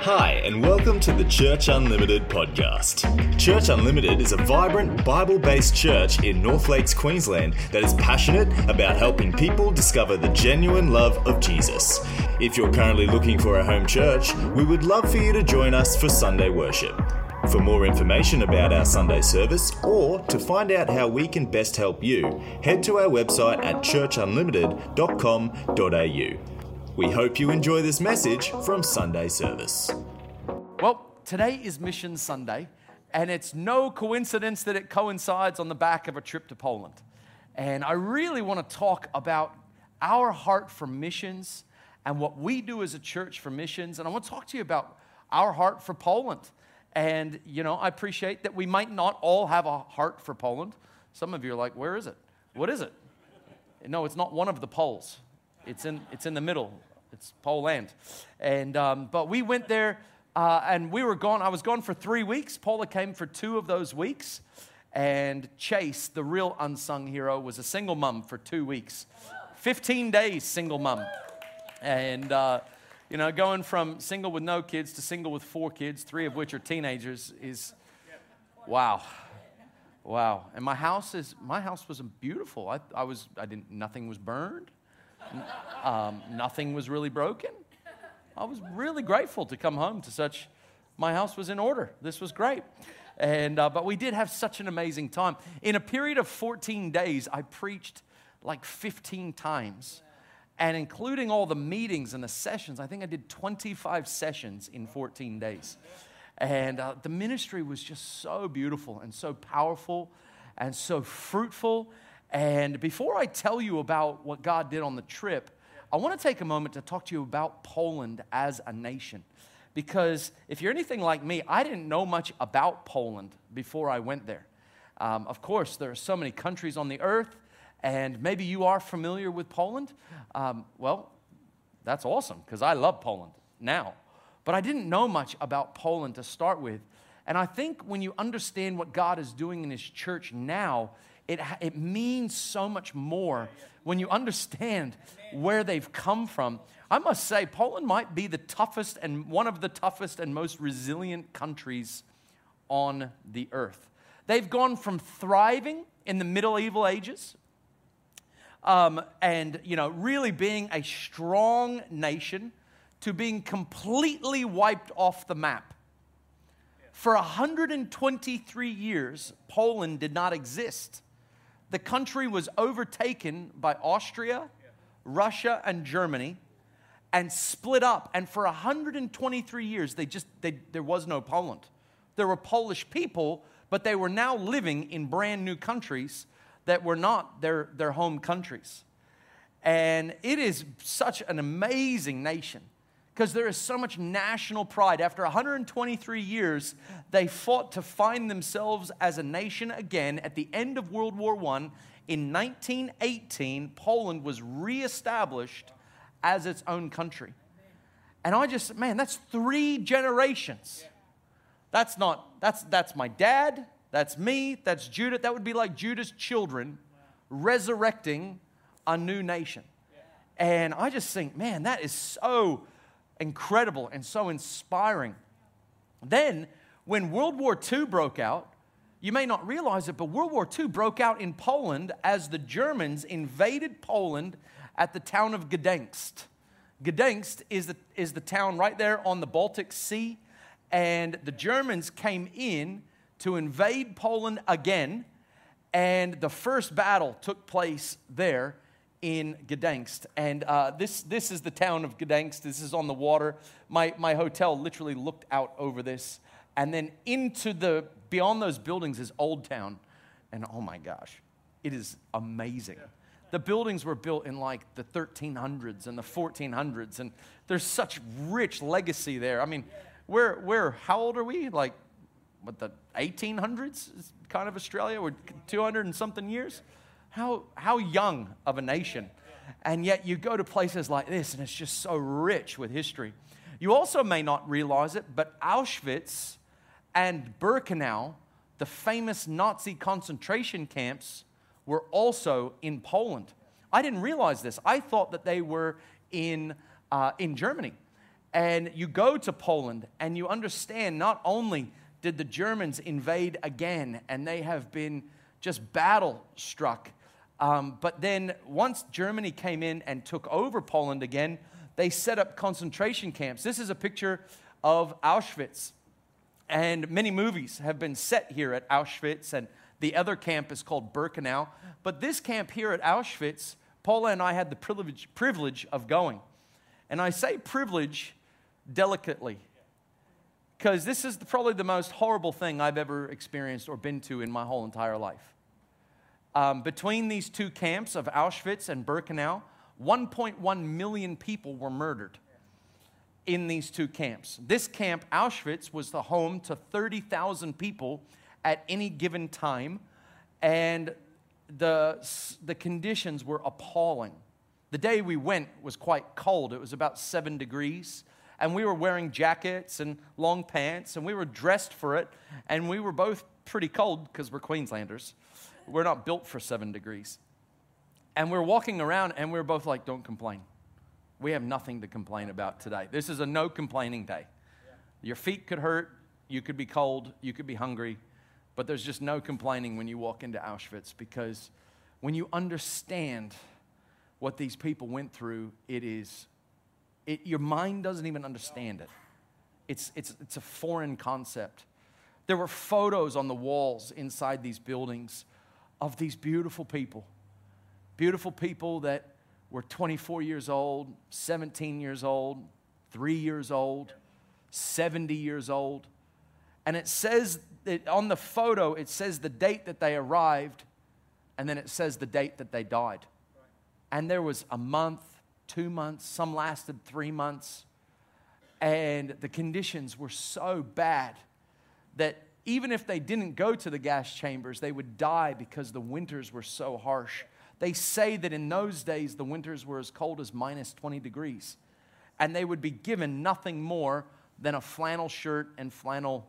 Hi, and welcome to the Church Unlimited podcast. Church Unlimited is a vibrant, Bible-based church in North Lakes, Queensland that is passionate about helping people discover the genuine love of Jesus. If you're currently looking for a home church, we would love for you to join us for Sunday worship. For more information about our Sunday service or to find out how we can best help you, head to our website at churchunlimited.com.au. We hope you enjoy this message from Sunday service. Well, today is Mission Sunday, and it's no coincidence that it coincides on the back of a trip to Poland. And I really want to talk about our heart for missions and what we do as a church for missions. And I want to talk to you about our heart for Poland. And, you know, I appreciate that we might not all have a heart for Poland. Some of you are like, where is it? What is it? No, it's not one of the poles. It's in the middle. It's Poland. And but we went there and we were gone. I was gone for 3 weeks. Paula came for 2 of those weeks. And Chase, the real unsung hero, was a single mom for 2 weeks. 15 days single mom. And, you know, going from single with no kids to single with 4 kids, 3 of which are teenagers, is wow. Wow. And my house was beautiful. Nothing was burned. Nothing was really broken. I was really grateful to come home to such. My house was in order. This was great. And but we did have such an amazing time. In a period of 14 days, I preached like 15 times. And including all the meetings and the sessions, I think I did 25 sessions in 14 days. And the ministry was just so beautiful and so powerful and so fruitful. And before I tell you about what God did on the trip, I want to take a moment to talk to you about Poland as a nation. Because if you're anything like me, I didn't know much about Poland before I went there. Of course, there are so many countries on the earth, and maybe you are familiar with Poland. Well, that's awesome, because I love Poland now. But I didn't know much about Poland to start with. And I think when you understand what God is doing in His church now, it means so much more when you understand where they've come from. I must say, Poland might be the toughest and one of the toughest and most resilient countries on the earth. They've gone from thriving in the medieval ages and, you know, really being a strong nation to being completely wiped off the map. For 123 years, Poland did not exist. The country was overtaken by Austria, Russia, and Germany, and split up. And for 123 years, there was no Poland. There were Polish people, but they were now living in brand new countries that were not their home countries. And it is such an amazing nation, because there is so much national pride. After 123 years, they fought to find themselves as a nation again. At the end of World War I, in 1918, Poland was reestablished as its own country. And that's 3 generations. That's my dad, that's me, that's Judah. That would be like Judah's children resurrecting a new nation. And I just think, man, that is so incredible and so inspiring. Then, when World War II broke out, you may not realize it, but World War II broke out in Poland as the Germans invaded Poland at the town of Gdańsk. Gdańsk is the town right there on the Baltic Sea, and the Germans came in to invade Poland again, and the first battle took place there in Gdańsk. And this is the town of Gdańsk. This is on the water. My hotel literally looked out over this. And then beyond those buildings is Old Town. And oh my gosh, it is amazing. Yeah. The buildings were built in like the 1300s and the 1400s. And there's such rich legacy there. I mean, how old are we? Like, what, the 1800s is kind of Australia? We're 200 and something years? How young of a nation. And yet you go to places like this and it's just so rich with history. You also may not realize it, but Auschwitz and Birkenau, the famous Nazi concentration camps, were also in Poland. I didn't realize this. I thought that they were in Germany. And you go to Poland and you understand not only did the Germans invade again, and they have been just battle struck, but then once Germany came in and took over Poland again, they set up concentration camps. This is a picture of Auschwitz. And many movies have been set here at Auschwitz, and the other camp is called Birkenau. But this camp here at Auschwitz, Paula and I had the privilege of going. And I say privilege delicately, because this is probably the most horrible thing I've ever experienced or been to in my whole entire life. Between these two camps of Auschwitz and Birkenau, 1.1 million people were murdered in these two camps. This camp, Auschwitz, was the home to 30,000 people at any given time, and the conditions were appalling. The day we went was quite cold. It was about 7 degrees, and we were wearing jackets and long pants, and we were dressed for it, and we were both pretty cold because we're Queenslanders. We're not built for 7 degrees. And we're walking around, and we're both like, don't complain. We have nothing to complain about today. This is a no complaining day. Your feet could hurt, you could be cold, you could be hungry, but there's just no complaining when you walk into Auschwitz, because when you understand what these people went through, your mind doesn't even understand it. It's a foreign concept. There were photos on the walls inside these buildings of these beautiful people that were 24 years old, 17 years old, 3 years old, 70 years old. And it says that on the photo, it says the date that they arrived, and then it says the date that they died. And there was a month, 2 months, some lasted 3 months. And the conditions were so bad that even if they didn't go to the gas chambers, they would die because the winters were so harsh. They say that in those days, the winters were as cold as minus 20 degrees. And they would be given nothing more than a flannel shirt and flannel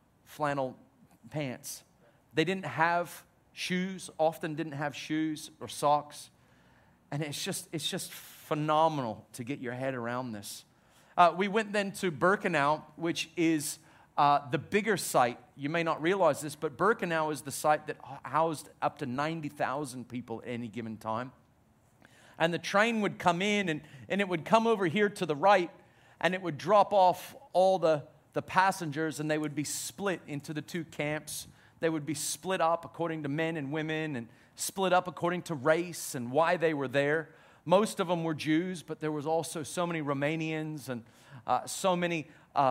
pants. They didn't have shoes, often didn't have shoes or socks. And it's just phenomenal to get your head around this. We went then to Birkenau, which is the bigger site. You may not realize this, but Birkenau is the site that housed up to 90,000 people at any given time. And the train would come in, and it would come over here to the right, and it would drop off all the passengers, and they would be split into the two camps. They would be split up according to men and women, and split up according to race and why they were there. Most of them were Jews, but there was also so many Romanians and so many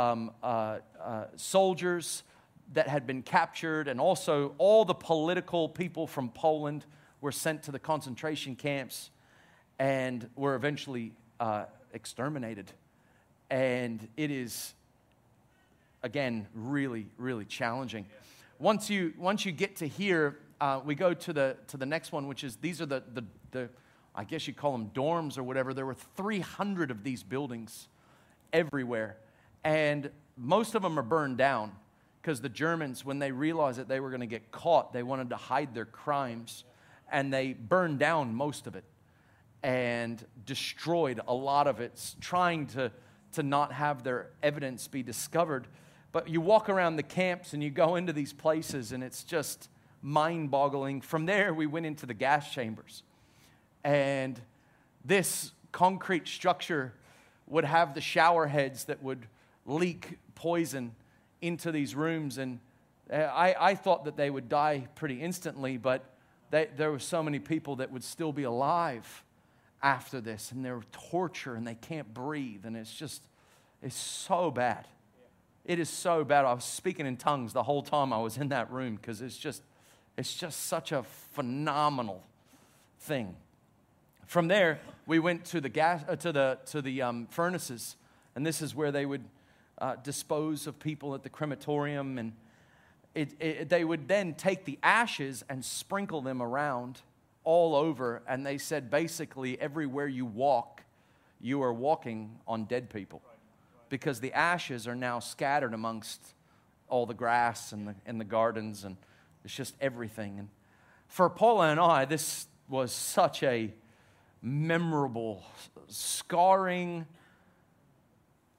soldiers that had been captured, and also all the political people from Poland were sent to the concentration camps and were eventually exterminated. And it is, again, really, really challenging. Once you get to here, we go to the next one, which is, these are the I guess you call them dorms or whatever. There were 300 of these buildings everywhere. And most of them are burned down because the Germans, when they realized that they were going to get caught, they wanted to hide their crimes. And they burned down most of it and destroyed a lot of it, trying to not have their evidence be discovered. But you walk around the camps and you go into these places, and it's just mind-boggling. From there, we went into the gas chambers. And this concrete structure would have the shower heads that would leak poison into these rooms. And I thought that they would die pretty instantly, but there were so many people that would still be alive after this. And they're torture, and they can't breathe. And it's so bad. It is so bad. I was speaking in tongues the whole time I was in that room, because it's just such a phenomenal thing. From there, we went to the furnaces, and this is where they would dispose of people at the crematorium, and they would then take the ashes and sprinkle them around all over, and they said basically everywhere you walk, you are walking on dead people, because the ashes are now scattered amongst all the grass and the gardens, and it's just everything. And for Paula and I, this was such a memorable, scarring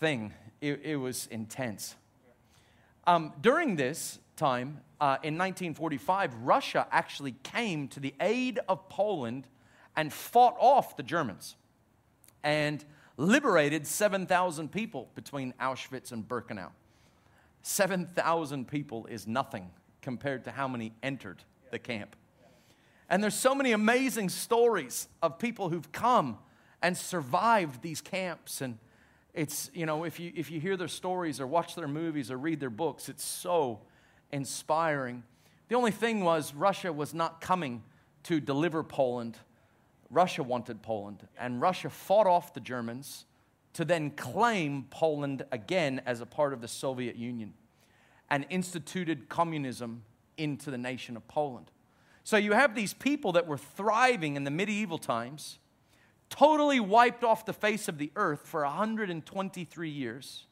thing. It was intense. During this time, in 1945, Russia actually came to the aid of Poland and fought off the Germans and liberated 7,000 people between Auschwitz and Birkenau. 7,000 people is nothing compared to how many entered the camp. And there's so many amazing stories of people who've come and survived these camps. And it's, you know, if you hear their stories or watch their movies or read their books, it's so inspiring. The only thing was Russia was not coming to deliver Poland. Russia wanted Poland, and Russia fought off the Germans to then claim Poland again as a part of the Soviet Union and instituted communism into the nation of Poland. So you have these people that were thriving in the medieval times, totally wiped off the face of the earth for 123 years,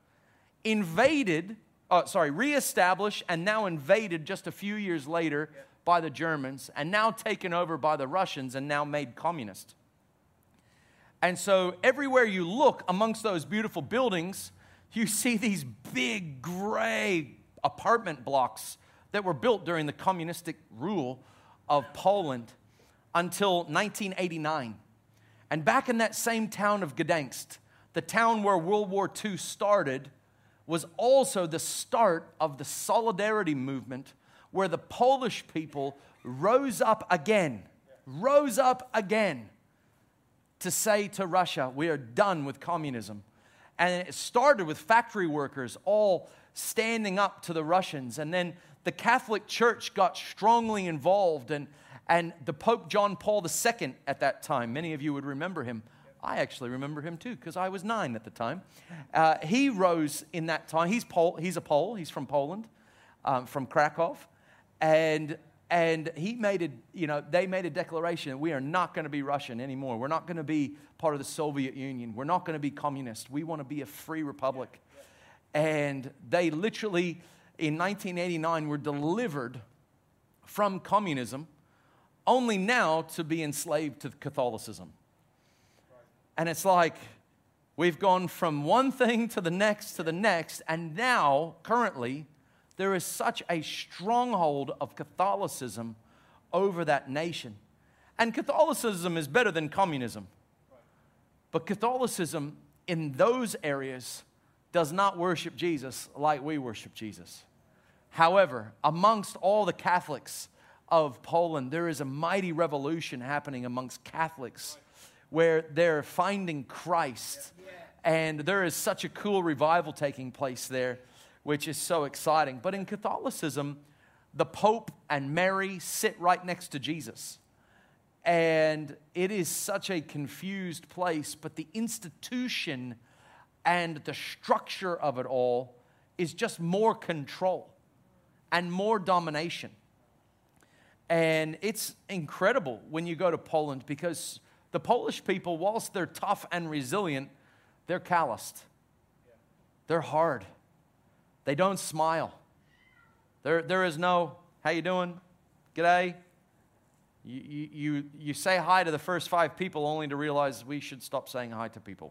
reestablished and now invaded just a few years later by the Germans, and now taken over by the Russians and now made communist. And so everywhere you look amongst those beautiful buildings, you see these big gray apartment blocks that were built during the communistic rule of Poland until 1989. And back in that same town of Gdańsk, the town where World War II started, was also the start of the Solidarity movement, where the Polish people rose up again to say to Russia, we are done with communism. And it started with factory workers all standing up to the Russians. And then the Catholic Church got strongly involved. And the Pope John Paul II at that time, many of you would remember him. I actually remember him too, because I was 9 at the time. He rose in that time. He's a Pole. He's from Poland, from Krakow. And he made they made a declaration: we are not going to be Russian anymore. We're not going to be part of the Soviet Union. We're not going to be communist. We want to be a free republic. And they literally, in 1989, were delivered from communism, only now to be enslaved to Catholicism. And it's like, we've gone from one thing to the next, and now, currently, there is such a stronghold of Catholicism over that nation. And Catholicism is better than communism. But Catholicism in those areas does not worship Jesus like we worship Jesus. However, amongst all the Catholics of Poland, there is a mighty revolution happening amongst Catholics where they're finding Christ. And there is such a cool revival taking place there, which is so exciting. But in Catholicism, the Pope and Mary sit right next to Jesus. And it is such a confused place, but the institution and the structure of it all is just more control and more domination. And it's incredible when you go to Poland, because the Polish people, whilst they're tough and resilient, they're calloused. They're hard. They don't smile. There is no, how you doing? G'day. You say hi to the first 5 people only to realize we should stop saying hi to people.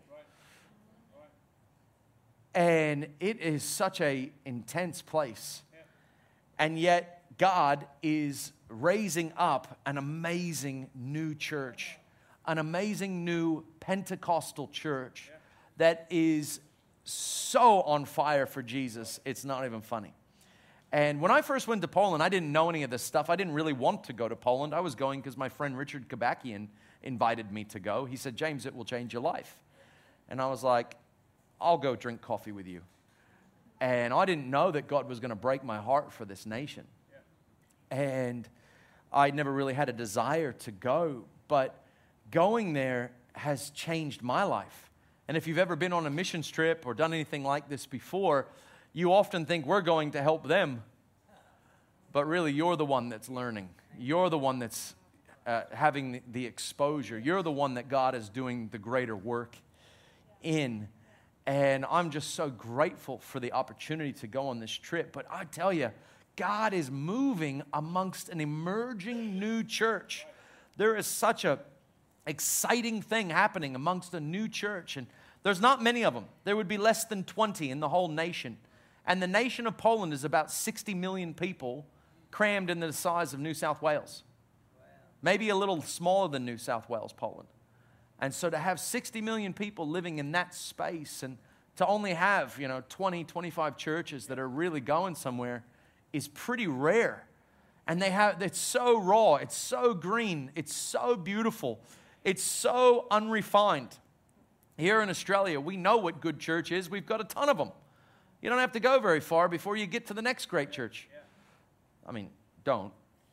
And it is such an intense place. And yet God is raising up an amazing new church, an amazing new Pentecostal church that is so on fire for Jesus, it's not even funny. And when I first went to Poland, I didn't know any of this stuff. I didn't really want to go to Poland. I was going because my friend Richard Kabakian invited me to go. He said, James, it will change your life. And I was like, I'll go drink coffee with you. And I didn't know that God was going to break my heart for this nation. And I never really had a desire to go, but going there has changed my life. And if you've ever been on a missions trip or done anything like this before, you often think we're going to help them. But really, you're the one that's learning. You're the one that's having the exposure. You're the one that God is doing the greater work in. And I'm just so grateful for the opportunity to go on this trip. But I tell you, God is moving amongst an emerging new church. There is such a exciting thing happening amongst a new church, and There's not many of them. There would be less than 20 in the whole nation. And the nation of Poland is about 60 million people crammed into the size of New South Wales. Maybe a little smaller than New South Wales, Poland. And so to have 60 million people living in that space and to only have, 20, 25 churches that are really going somewhere is pretty rare. And it's so raw, it's so green, it's so beautiful, it's so unrefined. Here in Australia, we know what good church is. We've got a ton of them. You don't have to go very far before you get to the next great church. I mean, don't.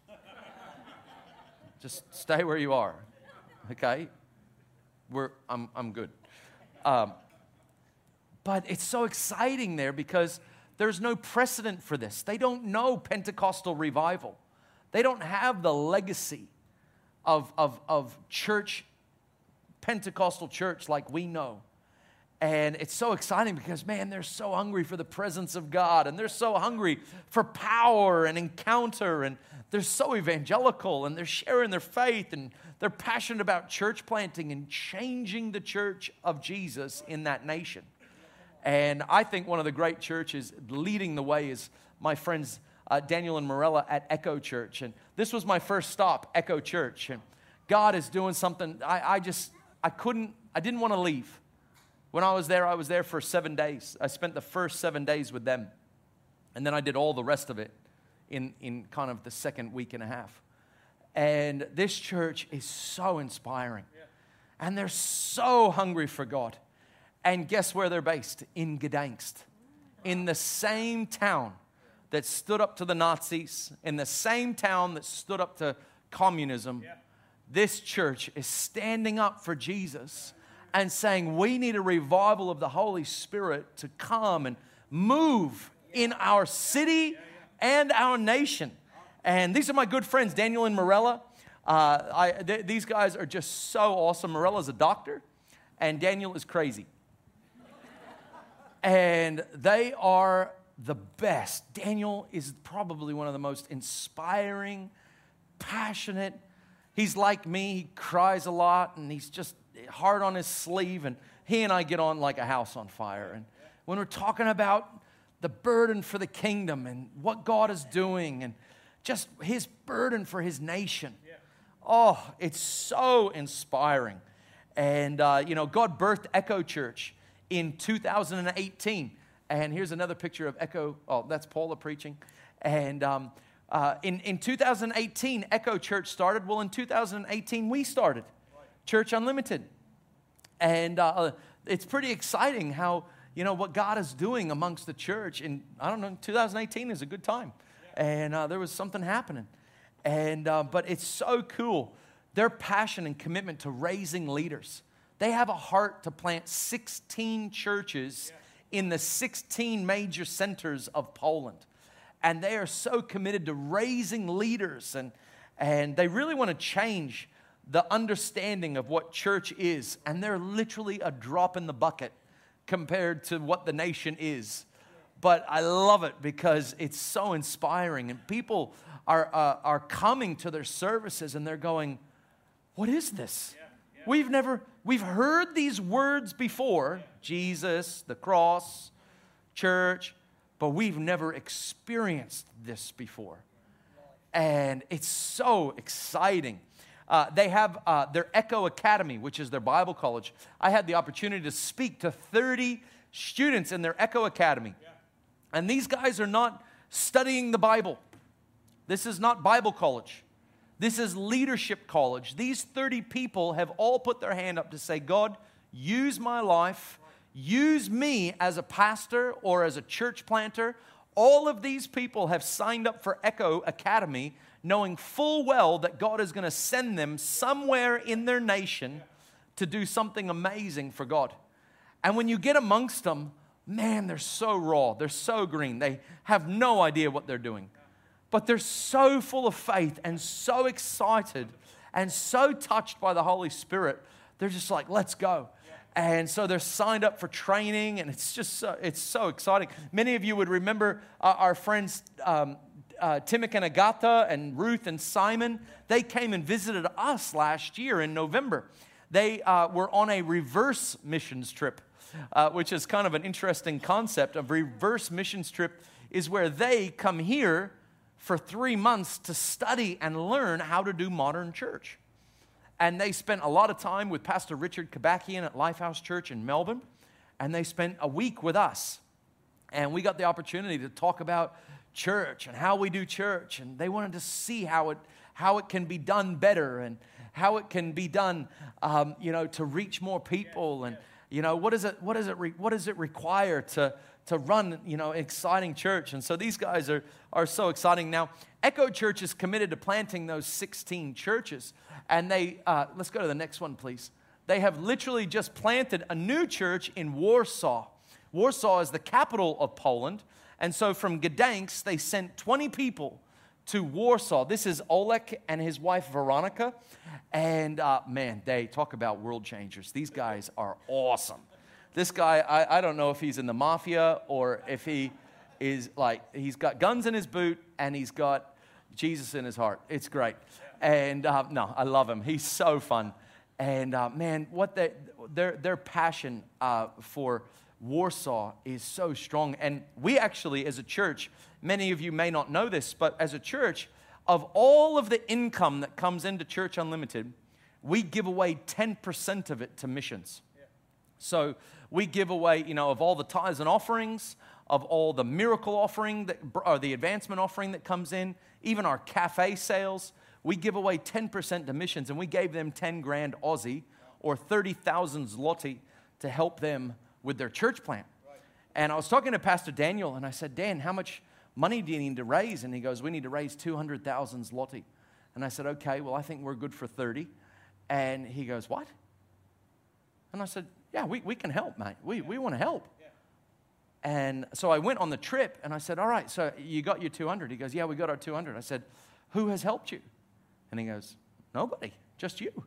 Just stay where you are, okay? I'm good. But it's so exciting there because there's no precedent for this. They don't know Pentecostal revival. They don't have the legacy of church, Pentecostal church like we know. And it's so exciting because, man, they're so hungry for the presence of God, and they're so hungry for power and encounter, and they're so evangelical, and they're sharing their faith, and they're passionate about church planting and changing the church of Jesus in that nation. And I think one of the great churches leading the way is my friends Daniel and Morella at Echo Church. And this was my first stop, Echo Church. And God is doing something. I didn't want to leave. When I was there for 7 days. I spent the first 7 days with them. And then I did all the rest of it in kind of the second week and a half. And this church is so inspiring. And they're so hungry for God. And guess where they're based? In Gdańsk. In the same town that stood up to the Nazis, in the same town that stood up to communism. This church is standing up for Jesus and saying we need a revival of the Holy Spirit to come and move in our city and our nation. And these are my good friends, Daniel and Morella. These guys are just so awesome. Morella's a doctor, and Daniel is crazy. And they are the best. Daniel is probably one of the most inspiring, passionate. He's like me. He cries a lot, and he's just hard on his sleeve, and he and I get on like a house on fire. And when we're talking about the burden for the kingdom and what God is doing and just his burden for his nation, it's so inspiring. And, God birthed Echo Church in 2018. And here's another picture of Echo. Oh, that's Paula preaching. And in 2018, Echo Church started. Well, in 2018, we started Church Unlimited. And it's pretty exciting how, what God is doing amongst the church. And I don't know, 2018 is a good time. And there was something happening. And but it's so cool. Their passion and commitment to raising leaders. They have a heart to plant 16 churches in the 16 major centers of Poland. And they are so committed to raising leaders. And they really want to change the understanding of what church is. And they're literally a drop in the bucket compared to what the nation is. But I love it because it's so inspiring. And people are coming to their services and they're going, what is this? We've heard these words before, Jesus, the cross, church, but we've never experienced this before. And it's so exciting. They have their Echo Academy, which is their Bible college. I had the opportunity to speak to 30 students in their Echo Academy. And these guys are not studying the Bible. This is not Bible college. This is leadership college. These 30 people have all put their hand up to say, God, use my life. Use me as a pastor or as a church planter. All of these people have signed up for Echo Academy, knowing full well that God is going to send them somewhere in their nation to do something amazing for God. And when you get amongst them, man, they're so raw. They're so green. They have no idea what they're doing. But they're so full of faith and so excited and so touched by the Holy Spirit. They're just like, let's go. And so they're signed up for training, and it's just it's so exciting. Many of you would remember our friends Timothy and Agatha and Ruth and Simon. They came and visited us last year in November. They were on a reverse missions trip. which is kind of an interesting concept. A reverse missions trip is where they come here for 3 months to study and learn how to do modern church. And they spent a lot of time with Pastor Richard Kabakian at Lifehouse Church in Melbourne, and they spent a week with us. And we got the opportunity to talk about church and how we do church, and they wanted to see how it can be done better and how it can be done, to reach more people, and what does it require to run exciting church. And so these guys are so exciting. Now, Echo Church is committed to planting those 16 churches, and they let's go to the next one, please. They have literally just planted a new church in Warsaw. Warsaw is the capital of Poland. And so from Gdańsk, they sent 20 people to Warsaw. This is Oleg and his wife, Veronica. And they talk about world changers. These guys are awesome. This guy, I don't know if he's in the mafia or if he is he's got guns in his boot and he's got Jesus in his heart. It's great. And I love him. He's so fun. And what their passion for Warsaw is so strong. And we actually, as a church, many of you may not know this, but as a church, of all of the income that comes into Church Unlimited, we give away 10% of it to missions. Yeah. So we give away, of all the tithes and offerings, of all the miracle offering, or the advancement offering that comes in, even our cafe sales, we give away 10% to missions, and we gave them 10 grand Aussie, or 30,000 zloty, to help them with their church plant. Right. And I was talking to Pastor Daniel, and I said, Dan, how much money do you need to raise? And he goes, we need to raise 200,000 zloty. And I said, okay, well, I think we're good for 30. And he goes, what? And I said, yeah, we can help, mate. We want to help. Yeah. And so I went on the trip, and I said, all right, so you got your 200? He goes, yeah, we got our 200. I said, who has helped you? And he goes, nobody, just you.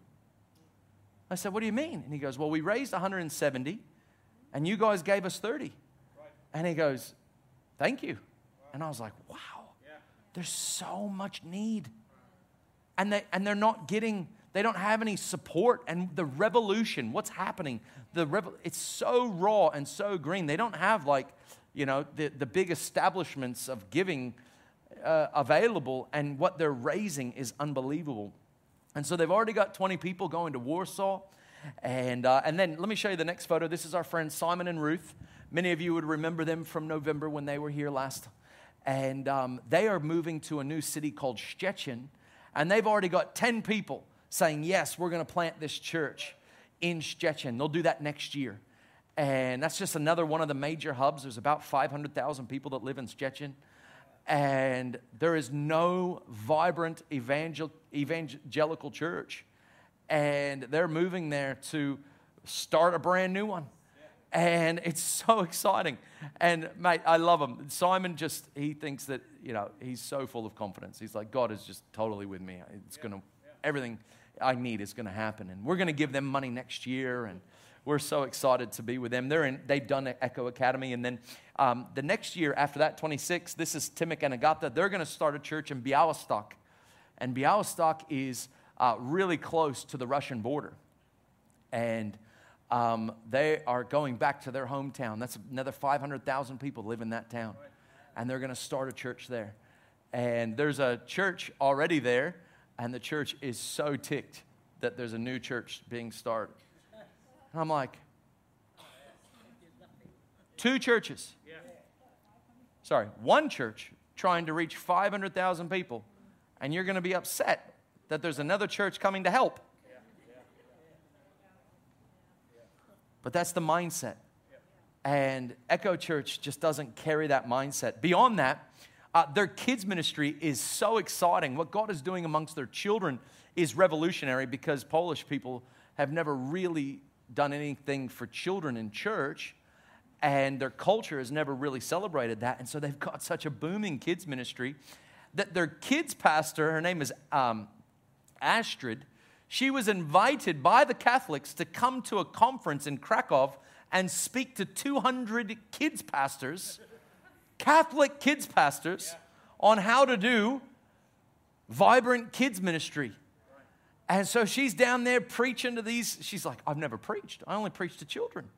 I said, what do you mean? And he goes, well, we raised 170, and you guys gave us 30. Right. And he goes, thank you. Right. And I was like, wow, there's so much need. And they're not getting, they don't have any support. And the revolution, what's happening, it's so raw and so green. They don't have the big establishments of giving available, and what they're raising is unbelievable. And so they've already got 20 people going to Warsaw. And then let me show you the next photo. This is our friends Simon and Ruth. Many of you would remember them from November when they were here last. And they are moving to a new city called Szczecin. And they've already got 10 people saying, yes, we're going to plant this church in Szczecin. They'll do that next year. And that's just another one of the major hubs. There's about 500,000 people that live in Szczecin. And there is no vibrant evangelical church. And they're moving there to start a brand new one. And it's so exciting. And, mate, I love him. Simon he thinks that, he's so full of confidence. He's like, God is just totally with me. Everything I need is going to happen. And we're going to give them money next year. And we're so excited to be with them. They've done Echo Academy. And then the next year after that, 26, this is Timok and Agatha. They're going to start a church in Białystok. And Białystok is really close to the Russian border. And they are going back to their hometown. That's another 500,000 people live in that town. And they're going to start a church there. And there's a church already there. And the church is so ticked that there's a new church being started. And I'm like, 2 churches. Sorry, 1 church trying to reach 500,000 people. And you're going to be upset that there's another church coming to help. But that's the mindset. And Echo Church just doesn't carry that mindset. Beyond that, their kids ministry is so exciting. What God is doing amongst their children is revolutionary, because Polish people have never really done anything for children in church, and their culture has never really celebrated that. And so they've got such a booming kids ministry that their kids pastor, her name is Astrid, she was invited by the Catholics to come to a conference in Krakow and speak to 200 kids pastors, Catholic kids pastors, on how to do vibrant kids ministry. And so she's down there preaching to these. She's like, I've never preached. I only preach to children.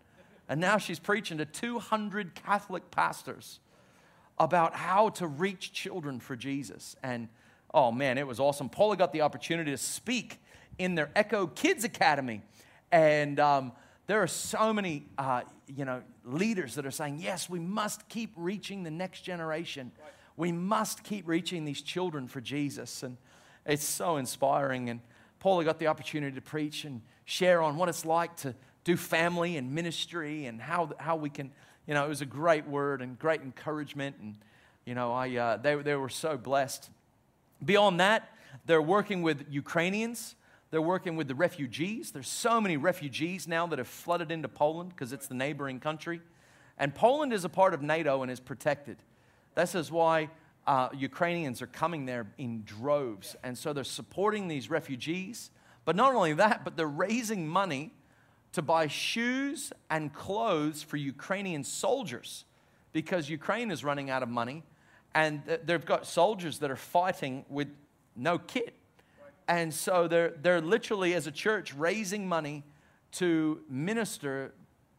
And now she's preaching to 200 Catholic pastors about how to reach children for Jesus. And, oh man, it was awesome. Paula got the opportunity to speak in their Echo Kids Academy. And there are so many, leaders that are saying, yes, we must keep reaching the next generation. Right. We must keep reaching these children for Jesus. And it's so inspiring. And Paula got the opportunity to preach and share on what it's like to do family and ministry and how we can, it was a great word and great encouragement. And, they were so blessed. Beyond that, they're working with Ukrainians. They're working with the refugees. There's so many refugees now that have flooded into Poland because it's the neighboring country. And Poland is a part of NATO and is protected. This is why Ukrainians are coming there in droves. And so they're supporting these refugees. But not only that, but they're raising money to buy shoes and clothes for Ukrainian soldiers because Ukraine is running out of money. And they've got soldiers that are fighting with no kit. And so they're literally, as a church, raising money to minister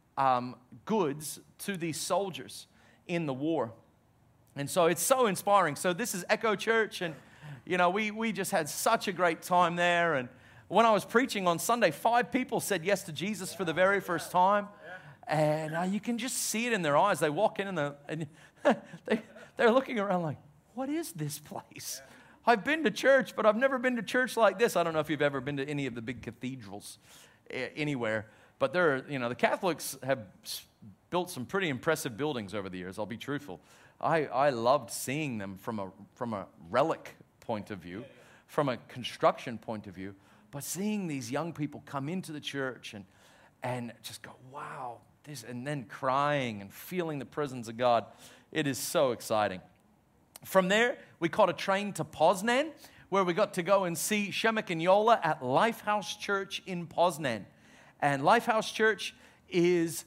goods to these soldiers in the war. And so it's so inspiring. So this is Echo Church, and, we just had such a great time there. And when I was preaching on Sunday, 5 people said yes to Jesus for the very first time. And you can just see it in their eyes. They walk in and they're looking around like, what is this place? I've been to church, but I've never been to church like this. I don't know if you've ever been to any of the big cathedrals anywhere, but the Catholics have built some pretty impressive buildings over the years, I'll be truthful. I loved seeing them from a relic point of view, from a construction point of view, but seeing these young people come into the church and just go, wow, this, and then crying and feeling the presence of God, it is so exciting. From there, we caught a train to Poznan, where we got to go and see Shemek and Yola at Lifehouse Church in Poznan. And Lifehouse Church is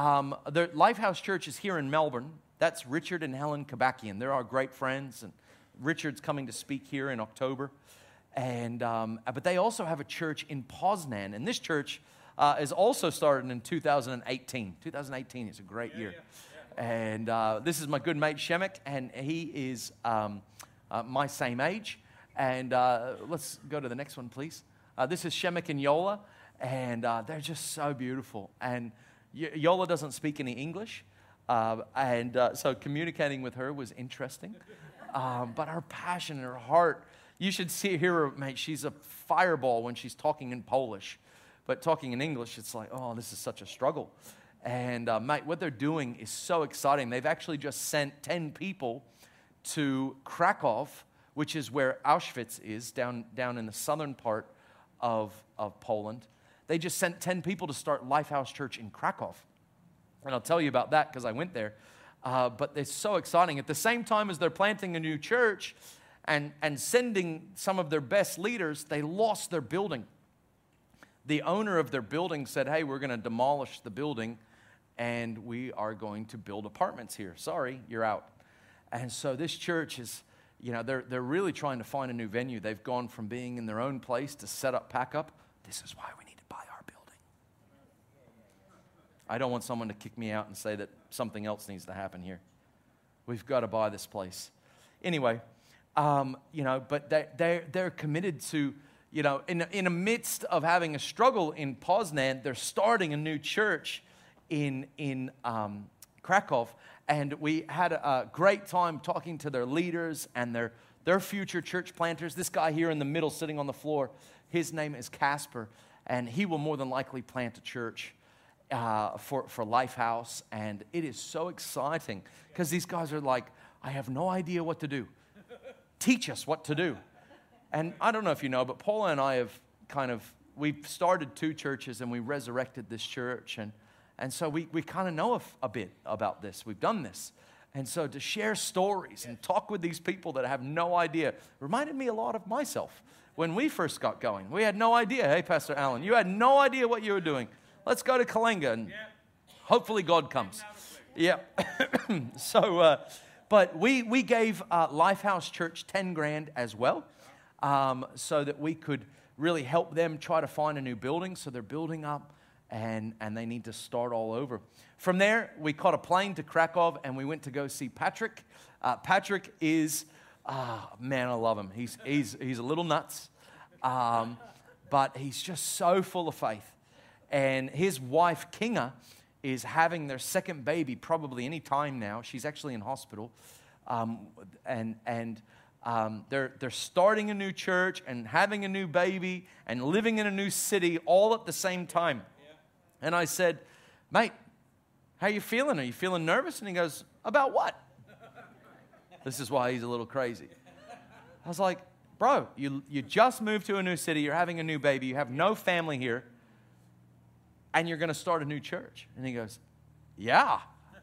here in Melbourne. That's Richard and Helen Kabakian. They're our great friends, and Richard's coming to speak here in October. And but they also have a church in Poznan, and this church is also started in 2018. 2018 is a great year. And this is my good mate Shemek, and he is my same age. And let's go to the next one, please. This is Shemek and Yola, and they're just so beautiful. And Yola doesn't speak any English, so communicating with her was interesting. But her passion and her heart, you should hear her, mate. She's a fireball when she's talking in Polish. But talking in English, it's like, oh, this is such a struggle. And, mate, what they're doing is so exciting. They've actually just sent 10 people to Krakow, which is where Auschwitz is, down in the southern part of Poland. They just sent 10 people to start Lifehouse Church in Krakow. And I'll tell you about that because I went there. But it's so exciting. At the same time as they're planting a new church and sending some of their best leaders, they lost their building. The owner of their building said, hey, we're going to demolish the building and we are going to build apartments here. Sorry, you're out. And so this church is, they're really trying to find a new venue. They've gone from being in their own place to set up, pack up. This is why we need to buy our building. I don't want someone to kick me out and say that something else needs to happen here. We've got to buy this place. Anyway, but they're committed to, in the midst of having a struggle in Poznan, they're starting a new church in Krakow, and we had a great time talking to their leaders and their future church planters. This guy here in the middle sitting on the floor, his name is Casper, and he will more than likely plant a church for Lifehouse, and it is so exciting because these guys are like, I have no idea what to do. Teach us what to do. And I don't know if you know, but Paula and I have we've started 2 churches and we resurrected this church. And so we kind of know a bit about this. We've done this. And so to share stories and talk with these people that have no idea reminded me a lot of myself. When we first got going, we had no idea. Hey, Pastor Alan, you had no idea what you were doing. Let's go to Kalinga and hopefully God comes. Yeah. So, but we gave Lifehouse Church 10 grand as well. So that we could really help them try to find a new building. So they're building up, and they need to start all over. From there, we caught a plane to Krakow, and we went to go see Patrick. Patrick is, man, I love him. He's a little nuts, but he's just so full of faith. And his wife, Kinga, is having their second baby probably any time now. She's actually in hospital. They're starting a new church and having a new baby and living in a new city all at the same time. Yeah. And I said, mate, how you feeling? Are you feeling nervous? And he goes, about what? This is why he's a little crazy. I was like, bro, you just moved to a new city. You're having a new baby. You have no family here. And you're going to start a new church. And he goes, yeah.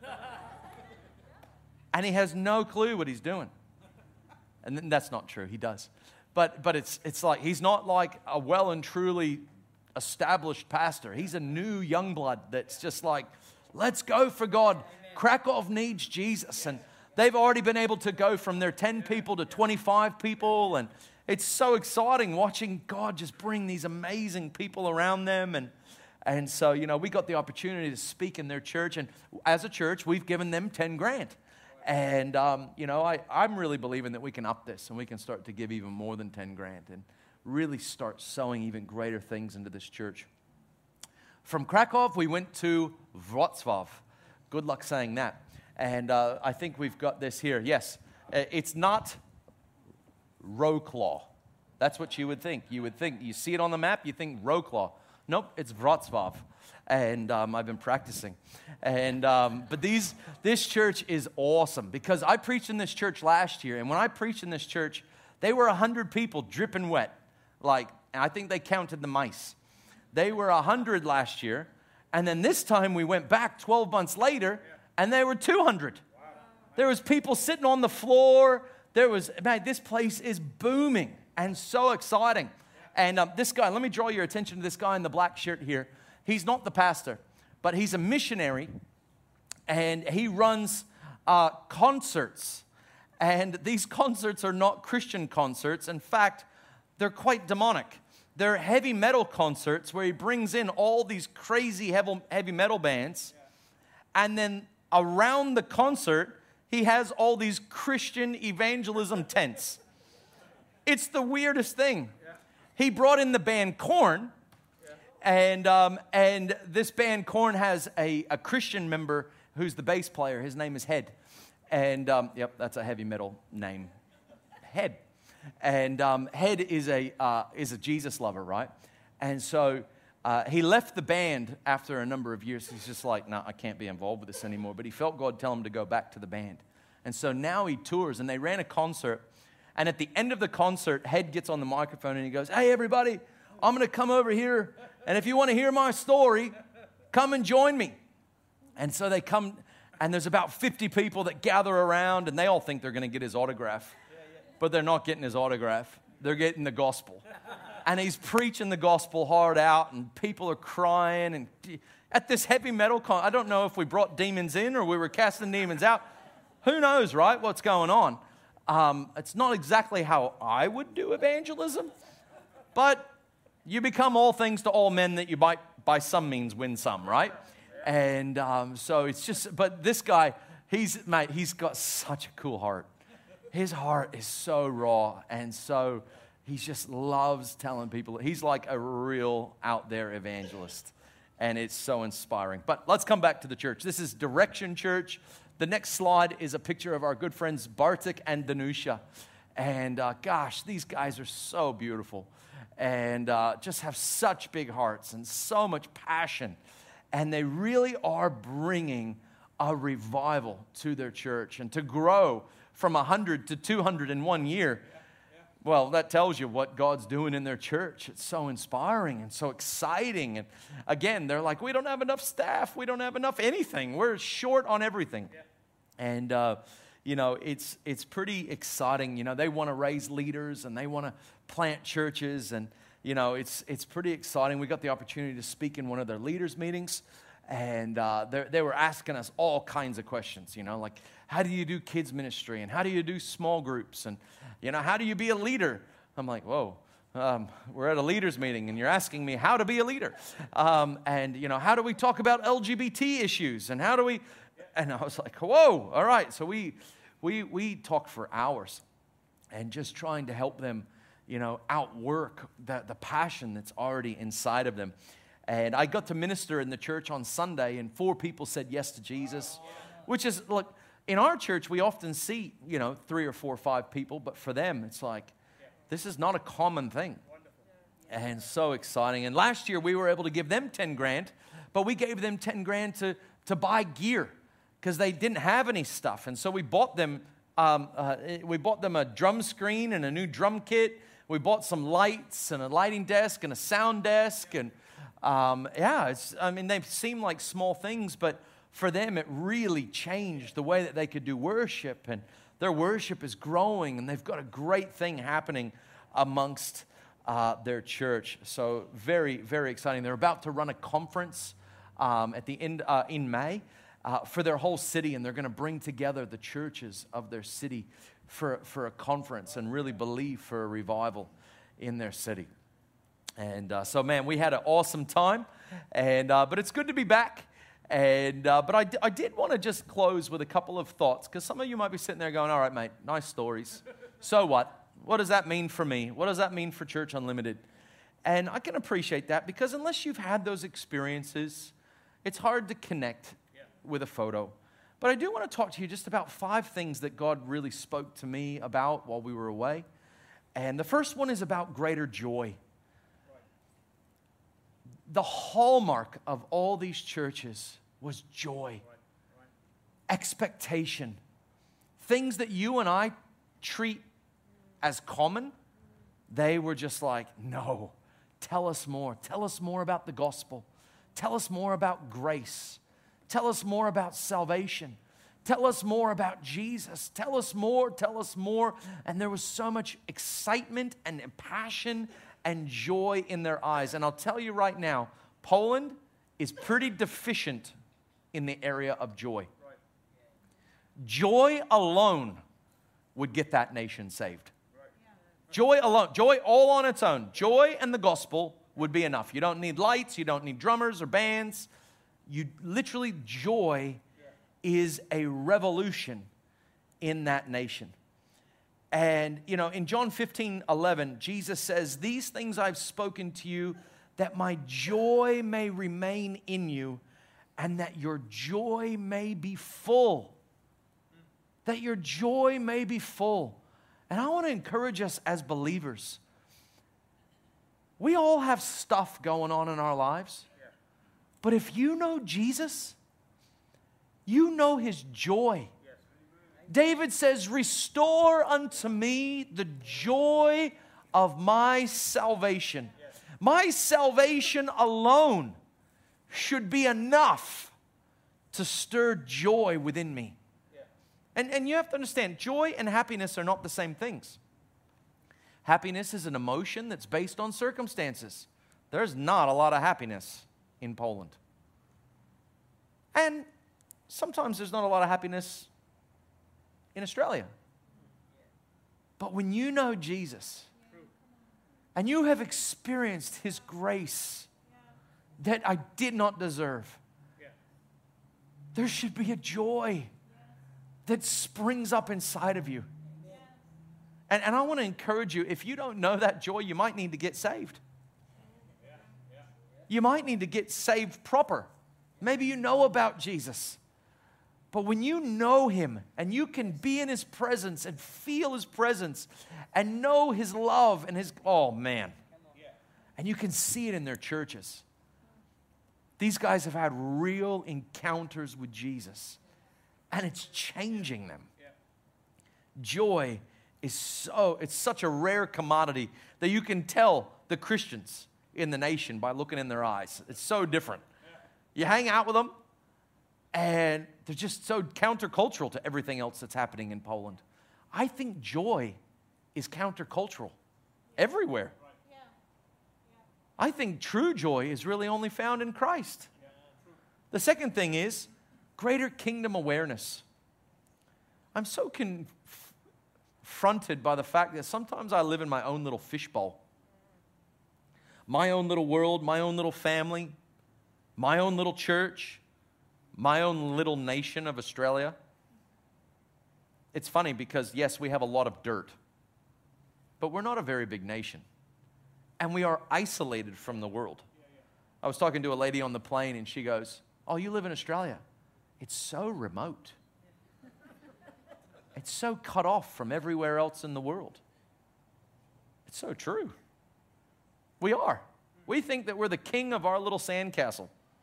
And he has no clue what he's doing. And that's not true. He does. But it's like he's not like a well and truly established pastor. He's a new young blood that's just like, let's go for God. Amen. Krakow needs Jesus. And they've already been able to go from their 10 people to 25 people. And it's so exciting watching God just bring these amazing people around them. And so, we got the opportunity to speak in their church. And as a church, we've given them 10 grand. And, I'm really believing that we can up this and we can start to give even more than 10 grand and really start sowing even greater things into this church. From Krakow, we went to Wrocław. Good luck saying that. And I think we've got this here. Yes, it's not Wrocław. That's what you would think. You see it on the map, you think Wrocław. Nope, it's Wrocław. And I've been practicing. And but this church is awesome because I preached in this church last year. And when I preached in this church, they were 100 people dripping wet. And I think they counted the mice. They were 100 last year. And then this time we went back 12 months later, and they were 200. Wow. There was people sitting on the floor. This place is booming and so exciting. And this guy, let me draw your attention to this guy in the black shirt here. He's not the pastor, but he's a missionary, and he runs concerts. And these concerts are not Christian concerts. In fact, they're quite demonic. They're heavy metal concerts where he brings in all these crazy heavy metal bands, and then around the concert, he has all these Christian evangelism tents. It's the weirdest thing. He brought in the band Korn, and this band Korn has a Christian member who's the bass player. His name is Head. And, that's a heavy metal name. Head. And Head is a Jesus lover, right? And so he left the band after a number of years. He's just like, no, I can't be involved with this anymore. But he felt God tell him to go back to the band. And so now he tours, and they ran a concert. And at the end of the concert, Head gets on the microphone and he goes, hey, everybody, I'm going to come over here. And if you want to hear my story, come and join me. And so they come, and there's about 50 people that gather around, and they all think they're going to get his autograph. But they're not getting his autograph. They're getting the gospel. And he's preaching the gospel hard out, and people are crying. And at this heavy metal I don't know if we brought demons in or we were casting demons out. Who knows, right, what's going on? It's not exactly how I would do evangelism, but you become all things to all men that you might by some means win some, right? And so it's just, but this guy, he's got such a cool heart. His heart is so raw, and so he just loves telling people. He's like a real out there evangelist, and it's so inspiring. But let's come back to the church. This is Direction Church. The next slide is a picture of our good friends Bartek and Danusha. And gosh, these guys are so beautiful and just have such big hearts and so much passion. And they really are bringing a revival to their church. And to grow from 100 to 200 in 1 year, well, that tells you what God's doing in their church. It's so inspiring and so exciting. And again, they're like, we don't have enough staff. We don't have enough anything. We're short on everything. Yeah. And, it's pretty exciting. They want to raise leaders and they want to plant churches. And, it's pretty exciting. We got the opportunity to speak in one of their leaders' meetings. And they were asking us all kinds of questions, like, how do you do kids ministry? And how do you do small groups? And, how do you be a leader? I'm like, whoa, we're at a leaders meeting and you're asking me how to be a leader. And, how do we talk about LGBT issues? And how do we, and I was like, whoa, all right. So we talked for hours and just trying to help them, outwork the passion that's already inside of them. And I got to minister in the church on Sunday, and 4 people said yes to Jesus, which is, look, in our church, we often see, 3 or 4 or 5 people, but for them, it's like, this is not a common thing. And so exciting. And last year, we were able to give them 10 grand, but we gave them 10 grand to buy gear because they didn't have any stuff. And so we bought them a drum screen and a new drum kit. We bought some lights and a lighting desk and a sound desk. And they seem like small things, but for them, it really changed the way that they could do worship. And their worship is growing, and they've got a great thing happening amongst their church. So very, very exciting. They're about to run a conference at the end in May for their whole city, and they're going to bring together the churches of their city for a conference and really believe for a revival in their city. And so, man, we had an awesome time, but it's good to be back. And but I did want to just close with a couple of thoughts, because some of you might be sitting there going, all right, mate, nice stories. So what? What does that mean for me? What does that mean for Church Unlimited? And I can appreciate that, because unless you've had those experiences, it's hard to connect with a photo. But I do want to talk to you just about 5 things that God really spoke to me about while we were away. And the first one is about greater joy. The hallmark of all these churches was joy, expectation, things that you and I treat as common. They were just like, no, tell us more. Tell us more about the gospel. Tell us more about grace. Tell us more about salvation. Tell us more about Jesus. Tell us more. Tell us more. And there was so much excitement and passion and joy in their eyes. And I'll tell you right now, Poland is pretty deficient in the area of joy. Joy alone would get that nation saved. Joy alone, joy all on its own. Joy and the gospel would be enough. You don't need lights, you don't need drummers or bands. You literally, joy is a revolution in that nation. And, in John 15:11, Jesus says, "These things I've spoken to you, that my joy may remain in you, and that your joy may be full." That your joy may be full. And I want to encourage us as believers. We all have stuff going on in our lives. But if you know Jesus, you know His joy. David says, "Restore unto me the joy of my salvation." My salvation alone should be enough to stir joy within me. And you have to understand, joy and happiness are not the same things. Happiness is an emotion that's based on circumstances. There's not a lot of happiness in Poland. And sometimes there's not a lot of happiness in Australia. But when you know Jesus and you have experienced His grace that I did not deserve, there should be a joy that springs up inside of you. And I want to encourage you, if you don't know that joy, you might need to get saved. You might need to get saved proper. Maybe you know about Jesus. But when you know Him and you can be in His presence and feel His presence and know His love and His, oh man. And you can see it in their churches. These guys have had real encounters with Jesus. And it's changing them. Joy is it's such a rare commodity that you can tell the Christians in the nation by looking in their eyes. It's so different. You hang out with them, and they're just so countercultural to everything else that's happening in Poland. I think joy is countercultural everywhere. I think true joy is really only found in Christ. The second thing is greater kingdom awareness. I'm so confronted by the fact that sometimes I live in my own little fishbowl. my own little world, my own little family, my own little church, my own little nation of Australia. It's funny because, yes, we have a lot of dirt, but we're not a very big nation, and we are isolated from the world. I was talking to a lady on the plane, and she goes, "Oh, you live in Australia? It's so remote. It's so cut off from everywhere else in the world." It's so true. We are. We think that we're the king of our little sandcastle.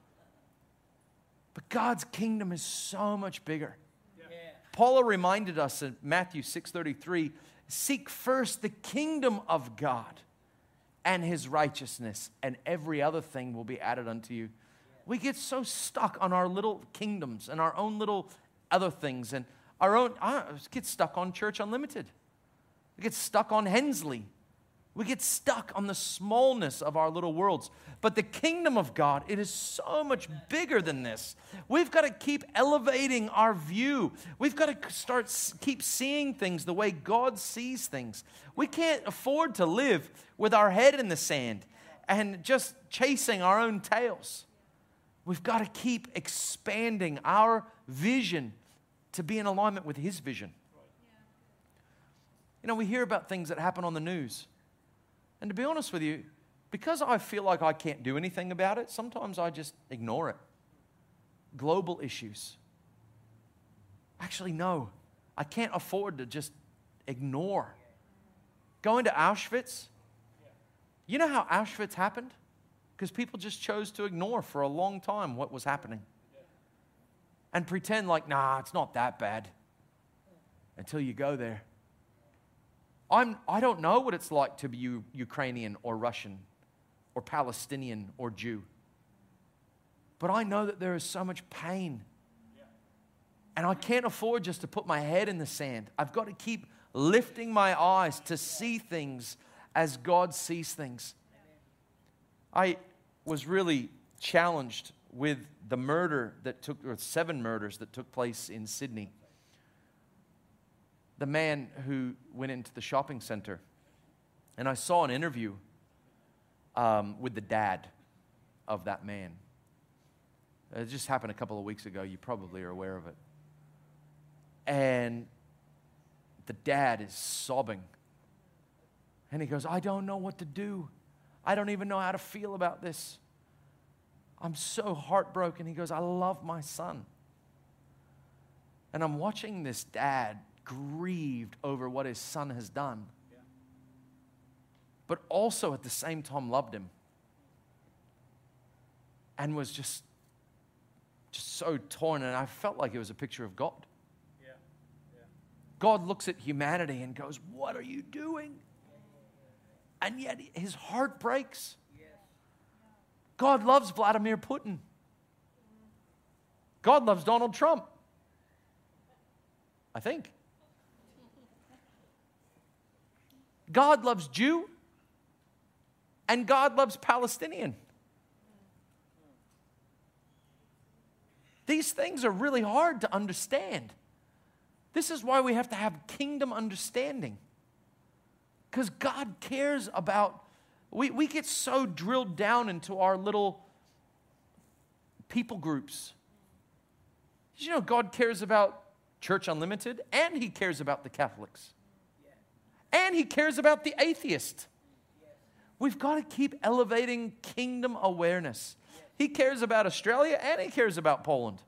But God's kingdom is so much bigger. Paula reminded us in Matthew 6:33, seek first the kingdom of God and his righteousness, and every other thing will be added unto you. We get so stuck on our little kingdoms and our own little other things, and I get stuck on Church Unlimited. We get stuck on Hensley. We get stuck on the smallness of our little worlds. But the kingdom of God, it is so much bigger than this. We've got to keep elevating our view. We've got to keep seeing things the way God sees things. We can't afford to live with our head in the sand and just chasing our own tails. We've got to keep expanding our vision to be in alignment with his vision. You know, we hear about things that happen on the news. And to be honest with you, because I feel like I can't do anything about it, sometimes I just ignore it. Global issues. Actually, no. I can't afford to just ignore. Going to Auschwitz. You know how Auschwitz happened? Because people just chose to ignore for a long time what was happening. And pretend like, nah, it's not that bad. Until you go there. I don't know what it's like to be Ukrainian or Russian or Palestinian or Jew. But I know that there is so much pain. And I can't afford just to put my head in the sand. I've got to keep lifting my eyes to see things as God sees things. I was really challenged with the or 7 murders that took place in Sydney. The man who went into the shopping center, and I saw an interview with the dad of that man. It just happened a couple of weeks ago. You probably are aware of it. And the dad is sobbing. And he goes, I don't know what to do. I don't even know how to feel about this. I'm so heartbroken. He goes, I love my son. And I'm watching this dad grieved over what his son has done, but also at the same time loved him and was just so torn. And I felt like it was a picture of God. God looks at humanity and goes, what are you doing? And yet his heart breaks. God loves Vladimir Putin. God loves Donald Trump, I think. God loves Jew, and God loves Palestinian. These things are really hard to understand. This is why we have to have kingdom understanding. Because God cares about, we get so drilled down into our little people groups. Did you know God cares about Church Unlimited, and he cares about the Catholics? And he cares about the atheist. We've got to keep elevating kingdom awareness. He cares about Australia, and he cares about Poland.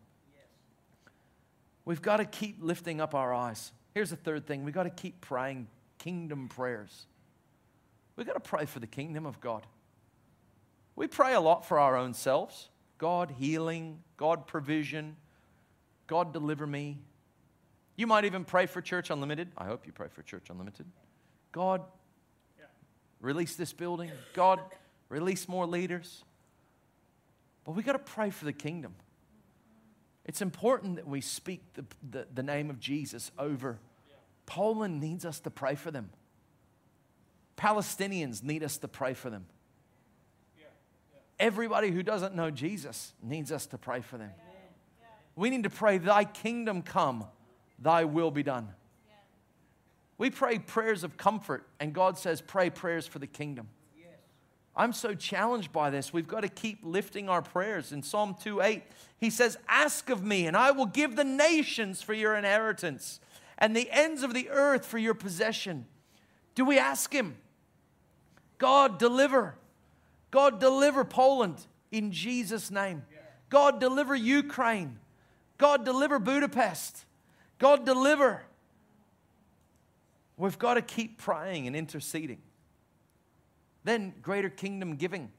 We've got to keep lifting up our eyes. Here's the third thing. We've got to keep praying kingdom prayers. We've got to pray for the kingdom of God. We pray a lot for our own selves. God healing, God provision, God deliver me. You might even pray for Church Unlimited. I hope you pray for Church Unlimited. God, release this building. God, release more leaders. But we got to pray for the kingdom. It's important that we speak the name of Jesus over. Poland needs us to pray for them. Palestinians need us to pray for them. Everybody who doesn't know Jesus needs us to pray for them. We need to pray, thy kingdom come, thy will be done. We pray prayers of comfort, and God says, pray prayers for the kingdom. I'm so challenged by this. We've got to keep lifting our prayers. In Psalm 2:8, he says, ask of me, and I will give the nations for your inheritance, and the ends of the earth for your possession. Do we ask him? God, deliver. God, deliver Poland in Jesus' name. God, deliver Ukraine. God, deliver Budapest. God, deliver. We've got to keep praying and interceding. Then greater kingdom giving.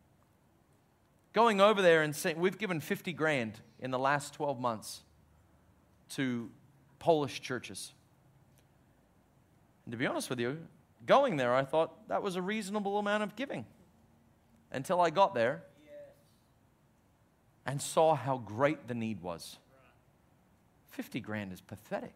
Going over there and saying, we've given 50 grand in the last 12 months to Polish churches. And to be honest with you, going there, I thought that was a reasonable amount of giving. Until I got there and saw how great the need was. 50 grand is pathetic.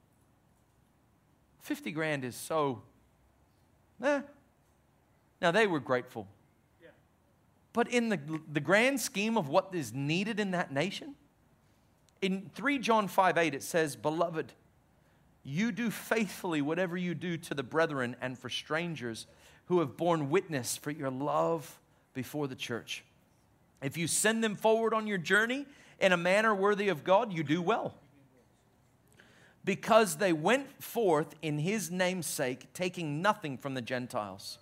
50 grand is so, Now, they were grateful. But in the grand scheme of what is needed in that nation, in 3 John 5:8, it says, Beloved, you do faithfully whatever you do to the brethren and for strangers who have borne witness for your love before the church. If you send them forward on your journey in a manner worthy of God, you do well. Because they went forth in his name's sake, taking nothing from the Gentiles.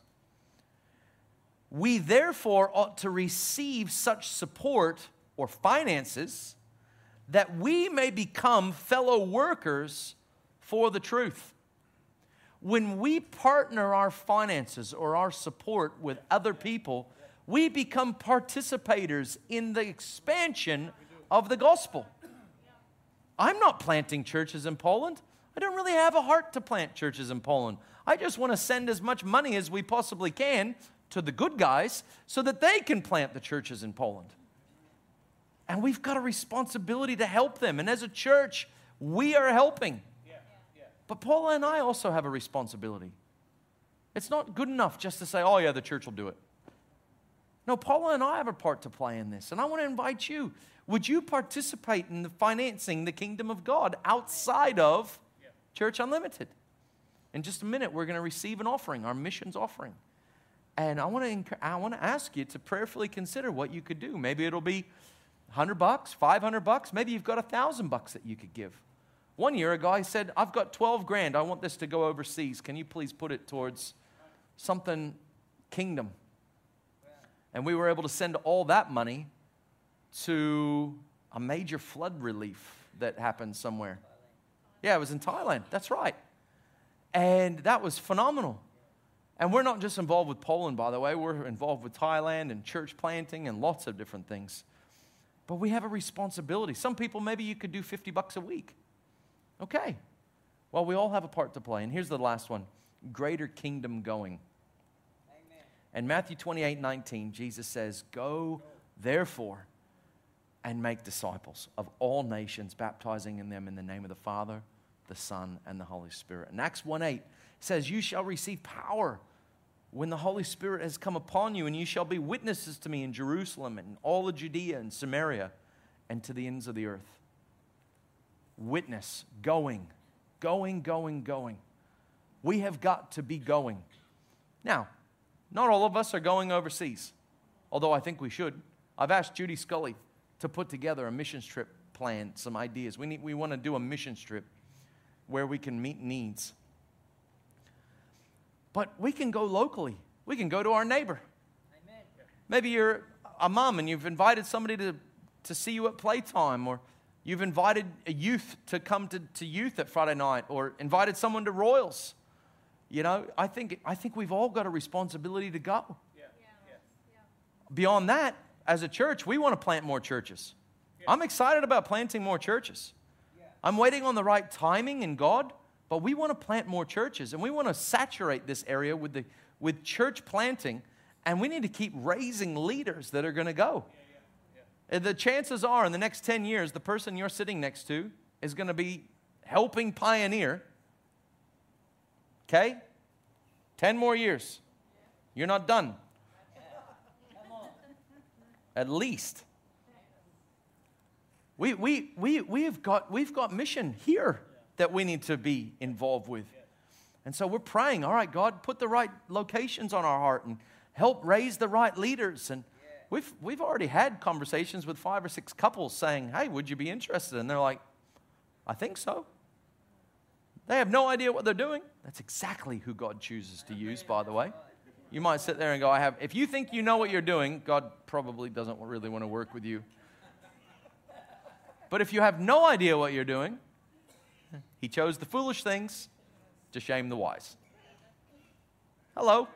We therefore ought to receive such support or finances that we may become fellow workers for the truth. When we partner our finances or our support with other people, we become participators in the expansion of the gospel. I'm not planting churches in Poland. I don't really have a heart to plant churches in Poland. I just want to send as much money as we possibly can to the good guys so that they can plant the churches in Poland. And we've got a responsibility to help them. And as a church, we are helping. But Paula and I also have a responsibility. It's not good enough just to say, oh yeah, the church will do it. No, Paula and I have a part to play in this. And I want to invite you. Would you participate in the financing the kingdom of God outside of Church Unlimited? In just a minute, we're going to receive an offering, our missions offering. And I want to ask you to prayerfully consider what you could do. Maybe it'll be $100, $500. Maybe you've got $1,000 that you could give. One year, a guy said, I've got 12 grand. I want this to go overseas. Can you please put it towards something kingdom? And we were able to send all that money to a major flood relief that happened somewhere. Yeah, it was in Thailand. That's right. And that was phenomenal. And we're not just involved with Poland, by the way. We're involved with Thailand and church planting and lots of different things. But we have a responsibility. Some people, maybe you could do $50 a week. Okay. Well, we all have a part to play. And here's the last one. Greater kingdom going. Amen. And Matthew 28:19, Jesus says, Go, therefore, and make disciples of all nations, baptizing in them in the name of the Father, the Son, and the Holy Spirit. And Acts 1:8 says, You shall receive power when the Holy Spirit has come upon you, and you shall be witnesses to me in Jerusalem and all of Judea and Samaria and to the ends of the earth. Witness, going. We have got to be going. Now, not all of us are going overseas, although I think we should. I've asked Judy Scully to put together a missions trip plan, some ideas. We want to do a missions trip where we can meet needs. But we can go locally. We can go to our neighbor. Amen. Maybe you're a mom and you've invited somebody to see you at playtime, or you've invited a youth to come to youth at Friday night, or invited someone to Royals. You know, I think we've all got a responsibility to go. Yeah. Beyond that, as a church, we want to plant more churches. Yeah. I'm excited about planting more churches. Yeah. I'm waiting on the right timing in God, but we want to plant more churches, and we want to saturate this area with church planting, and we need to keep raising leaders that are going to go. Yeah. The chances are in the next 10 years, the person you're sitting next to is going to be helping pioneer. Okay? 10 more years. You're not done. At least. We've got mission here that we need to be involved with. And so we're praying, all right, God, put the right locations on our heart and help raise the right leaders. And we've already had conversations with 5 or 6 couples saying, hey, would you be interested? And they're like, I think so. They have no idea what they're doing. That's exactly who God chooses to use, by the way. You might sit there and go, if you think you know what you're doing, God probably doesn't really want to work with you. But if you have no idea what you're doing, He chose the foolish things to shame the wise. Hello.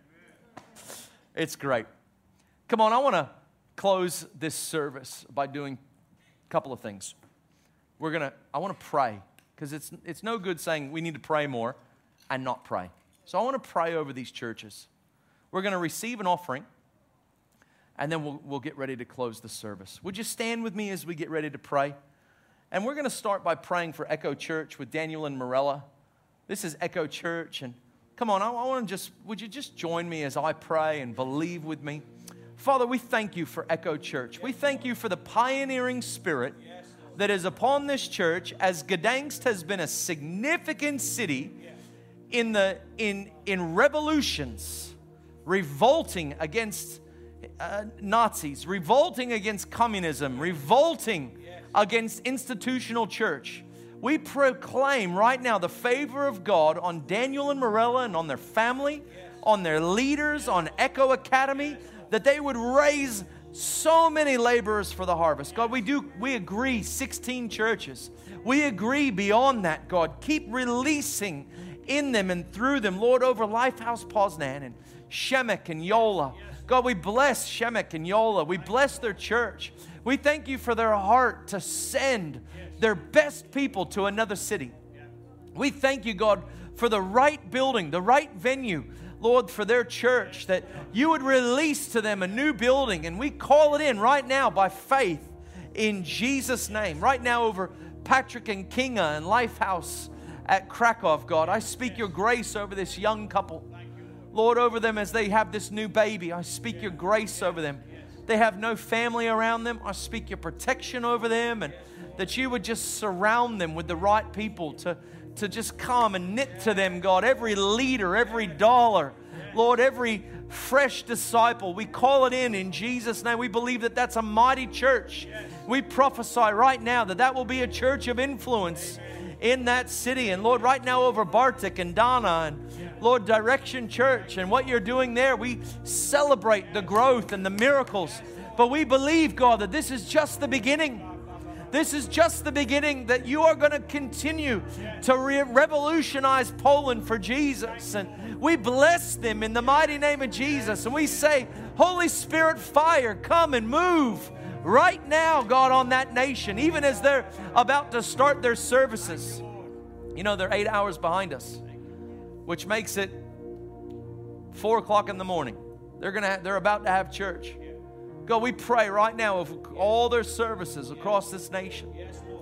It's great. Come on, I want to close this service by doing a couple of things. I want to pray, because it's no good saying we need to pray more and not pray. So I want to pray over these churches. We're going to receive an offering, and then we'll get ready to close the service. Would you stand with me as we get ready to pray? And we're going to start by praying for Echo Church with Daniel and Morella. This is Echo Church, and come on, I want to would you just join me as I pray and believe with me? Father, we thank you for Echo Church. We thank you for the pioneering spirit that is upon this church, as Gdansk has been a significant city in revolutions, revolting against Nazis, revolting against communism, revolting against institutional church. We proclaim right now the favor of God on Daniel and Morella and on their family, on their leaders, on Echo Academy, that they would raise so many laborers for the harvest. God, we agree 16 churches. We agree beyond that, God. Keep releasing in them and through them, Lord, over Lifehouse Poznan and Shemek and Yola. God, we bless Shemek and Yola. We bless their church. We thank you for their heart to send their best people to another city. We thank you, God, for the right building, the right venue, Lord, for their church, that you would release to them a new building. And we call it in right now by faith in Jesus' name. Right now over Patrick and Kinga and Lifehouse at Krakow, God. I speak your grace over this young couple. Lord, over them as they have this new baby. I speak your grace over them. They have no family around them. I speak your protection over them, and that you would just surround them with the right people to just come and knit to them, God, every leader, every dollar, Lord, every fresh disciple. We call it in Jesus' name. We believe that that's a mighty church. We prophesy right now that will be a church of influence in that city. And Lord, right now over Bartik and Donna and Lord, Direction Church and what you're doing there, we celebrate the growth and the miracles. But we believe, God, that this is just the beginning. This is just the beginning, that you are going to continue to revolutionize Poland for Jesus. And we bless them in the mighty name of Jesus. And we say, Holy Spirit, fire, come and move right now, God, on that nation, even as they're about to start their services. You know, they're 8 hours behind us, which makes it 4 o'clock in the morning. They're about to have church. God, we pray right now of all their services across this nation,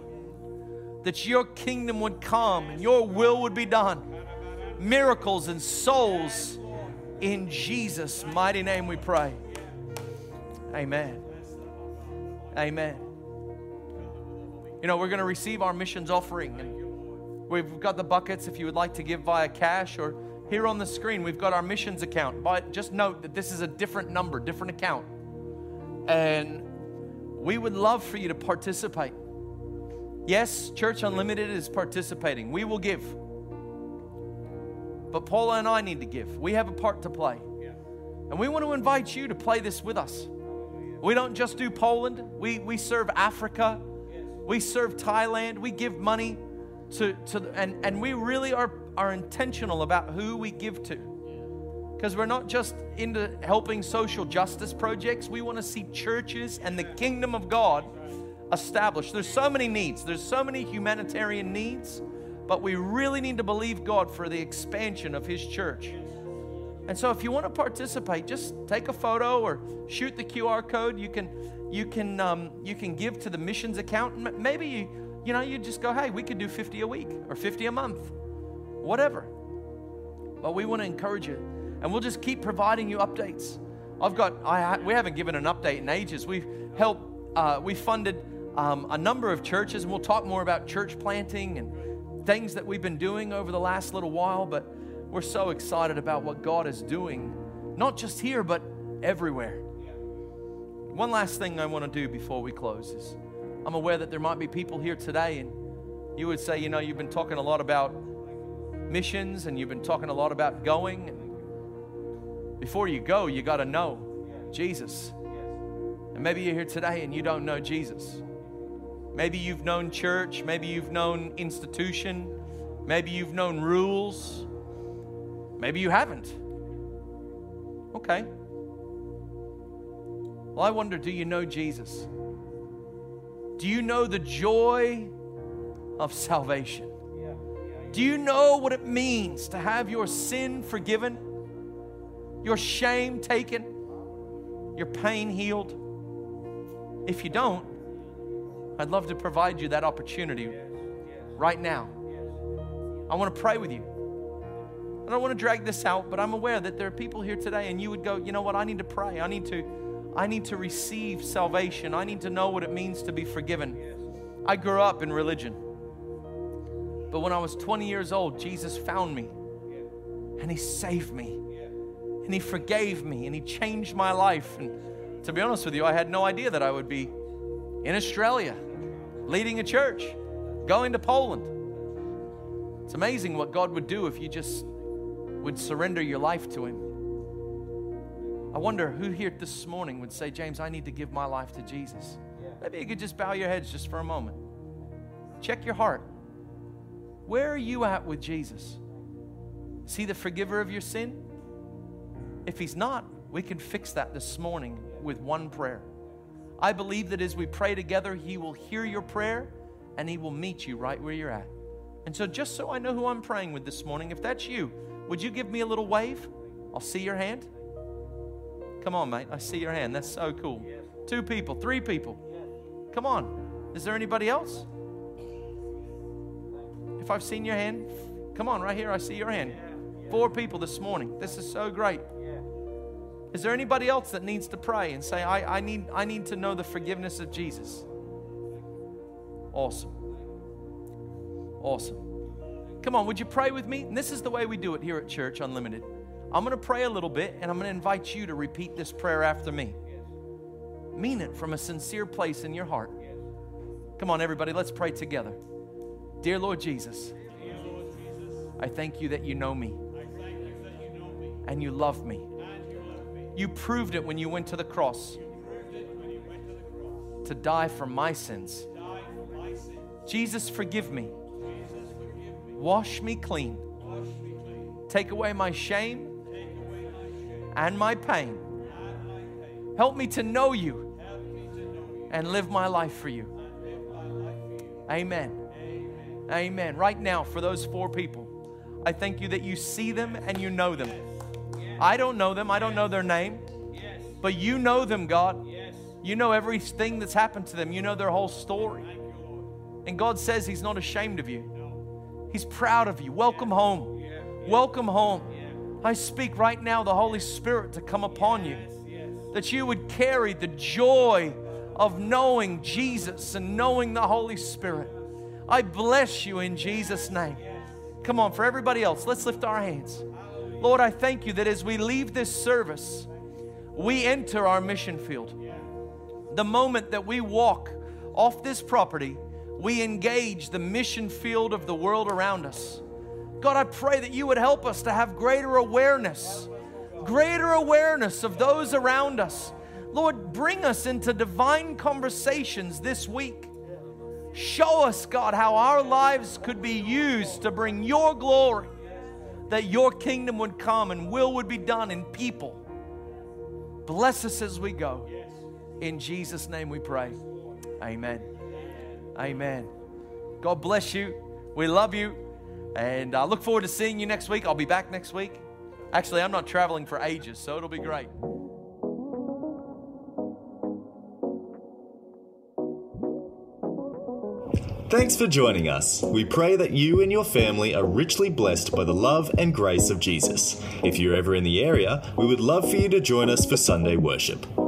that your kingdom would come and your will would be done. Miracles and souls, in Jesus' mighty name we pray. Amen. Amen. You know, we're going to receive our missions offering, and we've got the buckets if you would like to give via cash, or here on the screen we've got our missions account. But just note that this is a different number, different account. And we would love for you to participate. Yes, Church Unlimited is participating. We will give. But Paula and I need to give. We have a part to play. And we want to invite you to play this with us. We don't just do Poland. We serve Africa. We serve Thailand. We give money and we really are intentional about who we give to. Because we're not just into helping social justice projects. We want to see churches and the kingdom of God established. There's so many needs. There's so many humanitarian needs. But we really need to believe God for the expansion of His church. And so if you want to participate, just take a photo or shoot the QR code. You can give to the missions account. Maybe you just go, hey, we could do 50 a week or 50 a month, whatever. But we want to encourage you. And we'll just keep providing you updates. We haven't given an update in ages. We funded a number of churches, and we'll talk more about church planting and things that we've been doing over the last little while. But we're so excited about what God is doing Not just here, but everywhere. One last thing I want to do before we close is, I'm aware that there might be people here today and you would say, you've been talking a lot about missions and you've been talking a lot about going. And before you go, you got to know Jesus. And maybe you're here today and you don't know Jesus. Maybe you've known church, maybe you've known institution, maybe you've known rules, maybe you haven't. Okay. Well, I wonder, do you know Jesus? Do you know the joy of salvation? Do you know what it means to have your sin forgiven, your shame taken, your pain healed? If you don't, I'd love to provide you that opportunity right now. I want to pray with you. I don't want to drag this out, but I'm aware that there are people here today and you would go, you know what, I need to pray. I need to receive salvation. I need to know what it means to be forgiven. I grew up in religion. But when I was 20 years old, Jesus found me and He saved me and He forgave me and He changed my life. And to be honest with you, I had no idea that I would be in Australia, leading a church, going to Poland. It's amazing what God would do if you just would surrender your life to Him. I wonder who here this morning would say, James, I need to give my life to Jesus. Maybe you could just bow your heads just for a moment. Check your heart. Where are you at with Jesus? Is He the forgiver of your sin? If He's not, we can fix that this morning with one prayer. I believe that as we pray together, He will hear your prayer and He will meet you right where you're at. And so just so I know who I'm praying with this morning, if that's you, would you give me a little wave? I'll see your hand. Come on, mate. I see your hand. That's so cool. 2 people, 3 people. Come on. Is there anybody else? If I've seen your hand, come on, right here. I see your hand. 4 people this morning. This is so great. Is there anybody else that needs to pray and say, I need to know the forgiveness of Jesus? Awesome. Awesome. Come on, would you pray with me? And this is the way we do it here at Church Unlimited. I'm going to pray a little bit, and I'm going to invite you to repeat this prayer after me. Mean it from a sincere place in your heart. Come on, everybody, let's pray together. Dear Lord Jesus, I thank you that you know me and you love me. You proved it when you went to the cross to die for my sins. Jesus, forgive me. Wash me clean. Take away my shame and my pain. Help me to know you and live my life for you. Amen. Amen. Right now, for those 4 people, I thank you that you see them and you know them. I don't know them. I don't know their name. But you know them, God. You know everything that's happened to them. You know their whole story. And God says He's not ashamed of you. He's proud of you. Welcome home. Welcome home. I speak right now the Holy Spirit to come upon you. That you would carry the joy of knowing Jesus and knowing the Holy Spirit. I bless you in Jesus' name. Come on, for everybody else, let's lift our hands. Lord, I thank you that as we leave this service, we enter our mission field. The moment that we walk off this property, we engage the mission field of the world around us. God, I pray that you would help us to have greater awareness of those around us. Lord, bring us into divine conversations this week. Show us, God, how our lives could be used to bring your glory, that your kingdom would come and will would be done in people. Bless us as we go. In Jesus' name we pray. Amen. Amen. God bless you. We love you. And I look forward to seeing you next week. I'll be back next week. Actually, I'm not traveling for ages, so it'll be great. Thanks for joining us. We pray that you and your family are richly blessed by the love and grace of Jesus. If you're ever in the area, we would love for you to join us for Sunday worship.